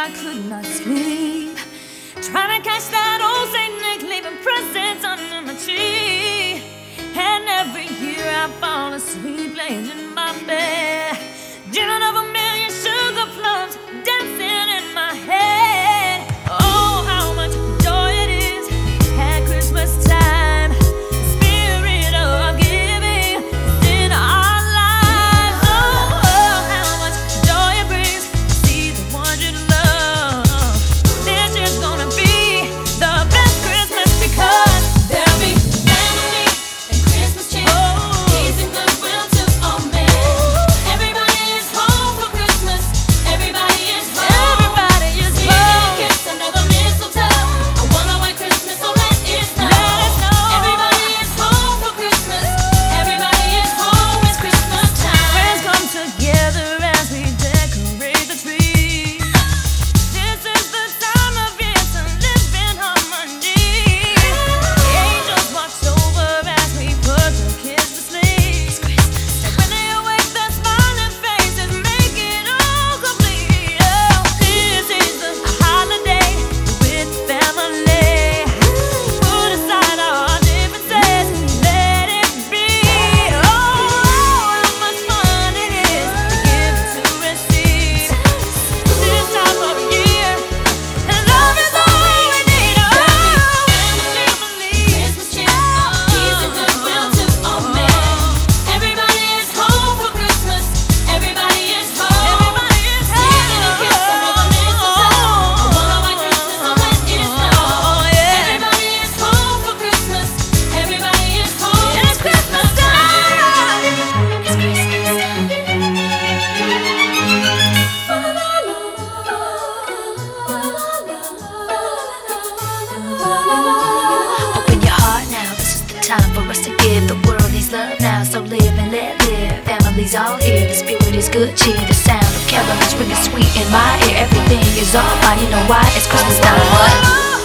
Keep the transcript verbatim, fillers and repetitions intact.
I could not sleep, trying to catch that old Saint Nick leaving presents under my tree. And every year I fall asleep laying in my bed, dreaming of a million sugar plums dancing in my head. Oh, how much joy it is at Christmas time. Spirit of giving is in our lives. Oh, oh, how much joy it brings to see the ones you love. This is gonna be the best Christmas because there'll be family and Christmas cheer, peace and goodwill to all men. Everybody is home for Christmas. Everybody is home. Everybody is home. Singing a kiss under the mistletoe. I wanna white Christmas, so let it snow. Let it snow. Everybody is home for Christmas. Everybody is home. It's Christmas time. Friends come together as we decorate the tree. This is the time of year to live in harmony. Angels watch over as we put the kids to sleep. And when they awake, their smiling faces make it all complete. Oh, this is the holiday with family. Put aside our differences, let it be. Oh, how much fun it is to give to receive. This time of year, and love is all we need. Oh, family, Christmas cheer, peace and goodwill to all men. Everybody is home for Christmas. Everybody is home. Everybody is home. Singing a kiss under the mistletoe. I wanna white Christmas, so let it snow. Everybody is home for Christmas. Everybody is home. It's Christmas time. It's Christmas time. Open your heart now, this is the time for us to give the world these love now. So live and let live, family's all here. The spirit is good cheer, the sound of carols ringing sweet in my ear. Everything is all fine, you know why? It's Christmas time. What?